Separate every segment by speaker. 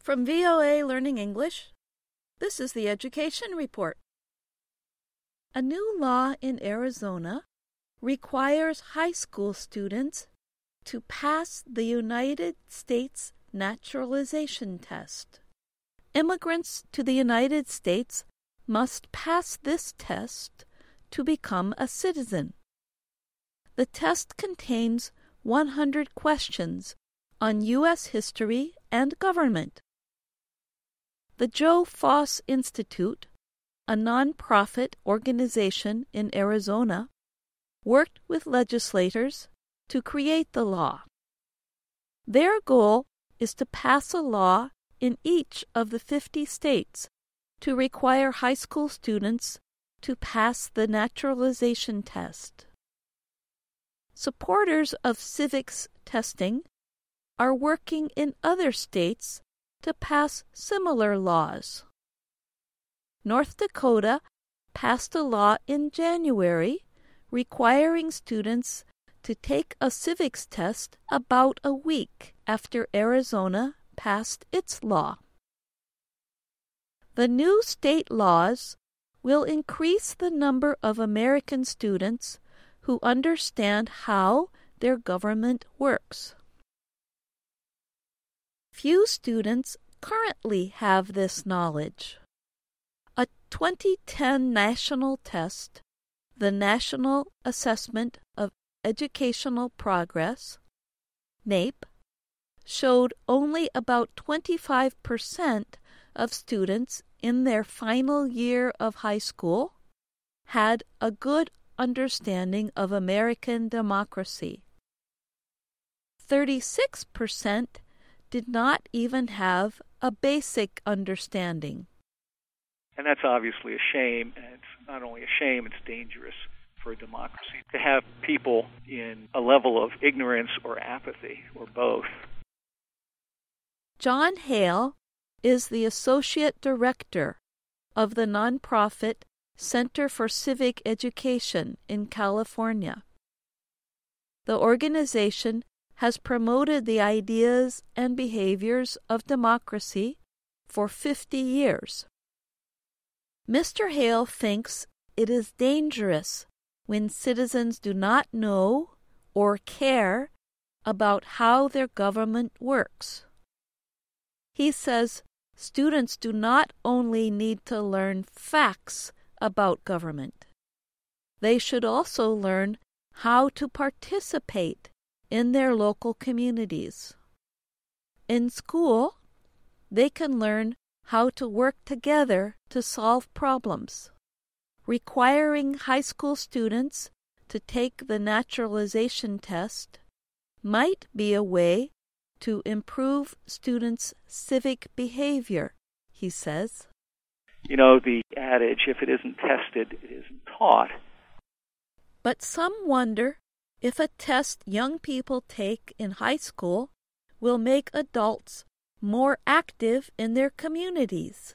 Speaker 1: From VOA Learning English, this is the Education Report. A new law in Arizona requires high school students to pass the United States Naturalization Test. Immigrants to the United States must pass this test to become a citizen. The test contains 100 questions on U.S. history and government. The Joe Foss Institute, a nonprofit organization in Arizona, worked with legislators to create the law. Their goal is to pass a law in each of the 50 states to require high school students to pass the naturalization test. Supporters of civics testing are working in other states to pass similar laws. North Dakota passed a law in January requiring students to take a civics test about a week after Arizona passed its law. The new state laws will increase the number of American students who understand how their government works. Few students currently have this knowledge. A 2010 national test, the National Assessment of Educational Progress, NAEP, showed only about 25% of students in their final year of high school had a good understanding of American democracy. 36% did not even have a basic understanding.
Speaker 2: And that's obviously a shame, and it's not only a shame, it's dangerous for a democracy to have people in a level of ignorance or apathy, or both.
Speaker 1: John Hale is the Associate Director of the nonprofit Center for Civic Education in California. The organization has promoted the ideas and behaviors of democracy for 50 years. Mr. Hale thinks it is dangerous when citizens do not know or care about how their government works. He says students do not only need to learn facts about government. They should also learn how to participate in their local communities. In school, they can learn how to work together to solve problems. Requiring high school students to take the naturalization test might be a way to improve students' civic behavior, he says.
Speaker 2: You know, the adage, if it isn't tested, it isn't taught.
Speaker 1: But some wonder if a test young people take in high school will make adults more active in their communities.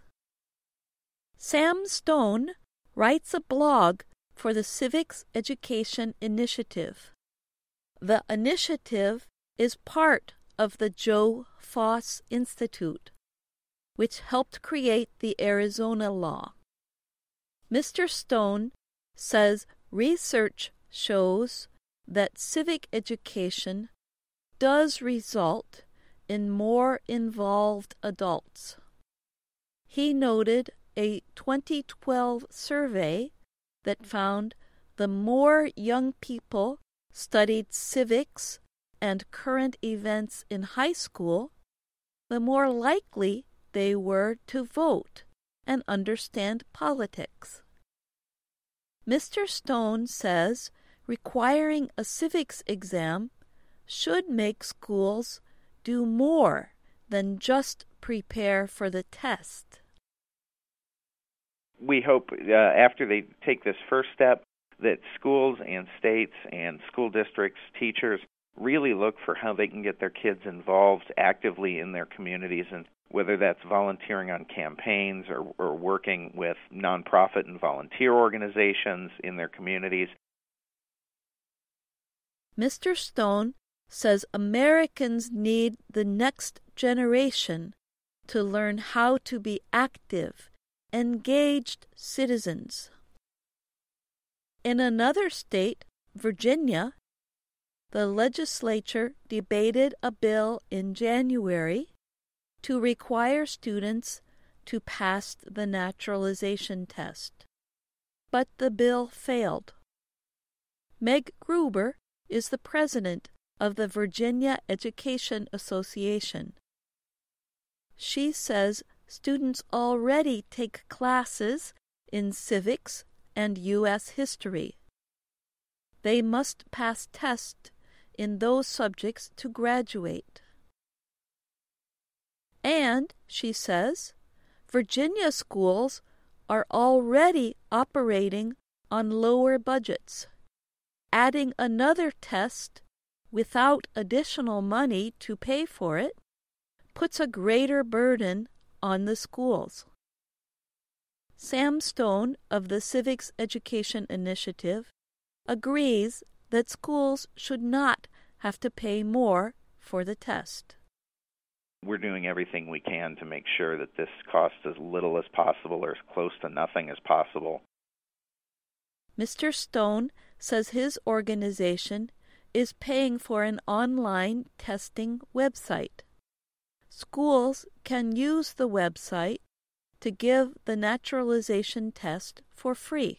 Speaker 1: Sam Stone writes a blog for the Civics Education Initiative. The initiative is part of the Joe Foss Institute, which helped create the Arizona law. Mr. Stone says research shows that civic education does result in more involved adults. He noted a 2012 survey that found the more young people studied civics and current events in high school, the more likely they were to vote and understand politics. Mr. Stone says requiring a civics exam should make schools do more than just prepare for the test.
Speaker 3: We hope after they take this first step that schools and states and school districts, teachers, really look for how they can get their kids involved actively in their communities, and whether that's volunteering on campaigns or working with nonprofit and volunteer organizations in their communities.
Speaker 1: Mr. Stone says Americans need the next generation to learn how to be active, engaged citizens. In another state, Virginia, the legislature debated a bill in January to require students to pass the naturalization test. But the bill failed. Meg Gruber is the president of the Virginia Education Association. She says students already take classes in civics and U.S. history. They must pass tests in those subjects to graduate. And, she says, Virginia schools are already operating on lower budgets. Adding another test without additional money to pay for it puts a greater burden on the schools. Sam Stone of the Civics Education Initiative agrees that schools should not have to pay more for the test.
Speaker 3: We're doing everything we can to make sure that this costs as little as possible or as close to nothing as possible.
Speaker 1: Mr. Stone says his organization is paying for an online testing website. Schools can use the website to give the naturalization test for free.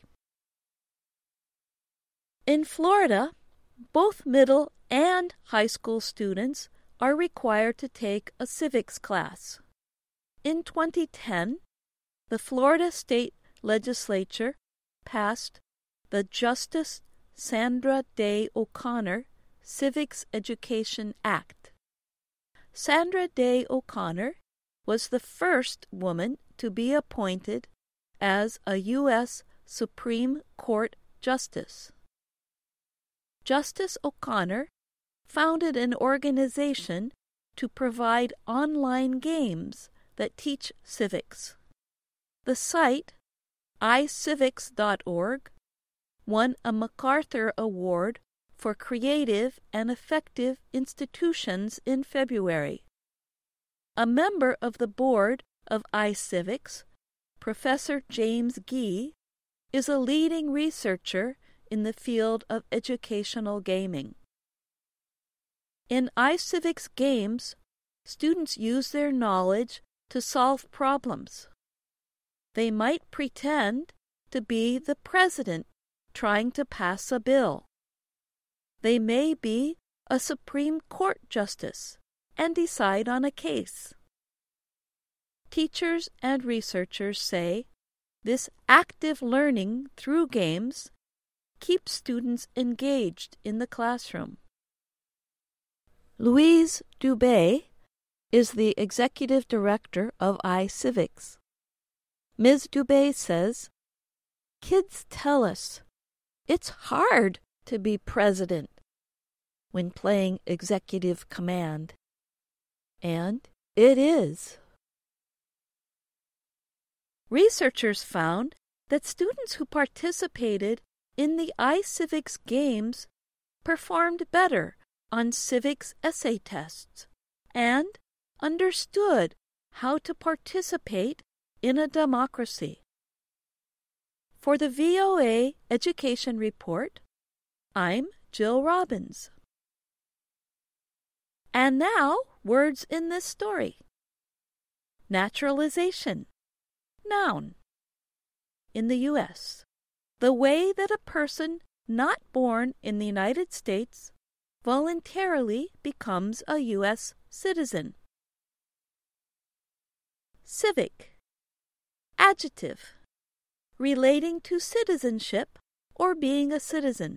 Speaker 1: In Florida, both middle and high school students are required to take a civics class. In 2010, the Florida State Legislature passed the Justice Sandra Day O'Connor Civics Education Act. Sandra Day O'Connor was the first woman to be appointed as a U.S. Supreme Court Justice. Justice O'Connor founded an organization to provide online games that teach civics. The site, iCivics.org, won a MacArthur Award for Creative and Effective Institutions in February. A member of the board of iCivics, Professor James Gee, is a leading researcher in the field of educational gaming. In iCivics games, students use their knowledge to solve problems. They might pretend to be the president trying to pass a bill. They may be a Supreme Court justice and decide on a case. Teachers and researchers say this active learning through games keeps students engaged in the classroom. Louise Dubé is the executive director of iCivics. Ms. Dubé says, "Kids tell us it's hard to be president when playing executive command." And it is. Researchers found that students who participated in the iCivics games performed better on civics essay tests and understood how to participate in a democracy. For the VOA Education Report, I'm Jill Robbins. And now, words in this story. Naturalization. Noun. In the U.S., the way that a person not born in the United States voluntarily becomes a U.S. citizen. Civic. Adjective. Relating to citizenship or being a citizen.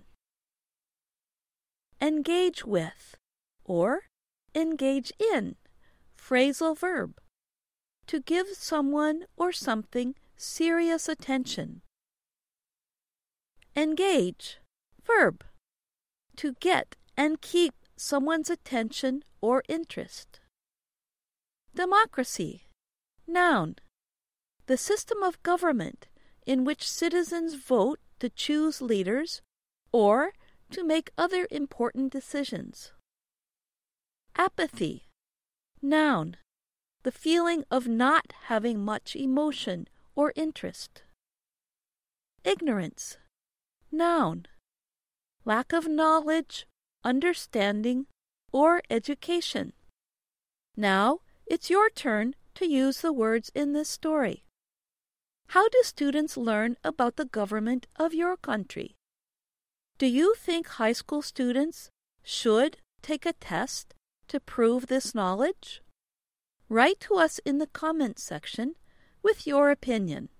Speaker 1: Engage with or engage in. Phrasal verb. To give someone or something serious attention. Engage. Verb. To get and keep someone's attention or interest. Democracy. Noun. The system of government in which citizens vote to choose leaders or to make other important decisions. Apathy. Noun. the feeling of not having much emotion or interest. Ignorance. Noun. Lack of knowledge, understanding, or education. Now, it's your turn to use the words in this story. How do students learn about the government of your country? Do you think high school students should take a test to prove this knowledge? Write to us in the comments section with your opinion.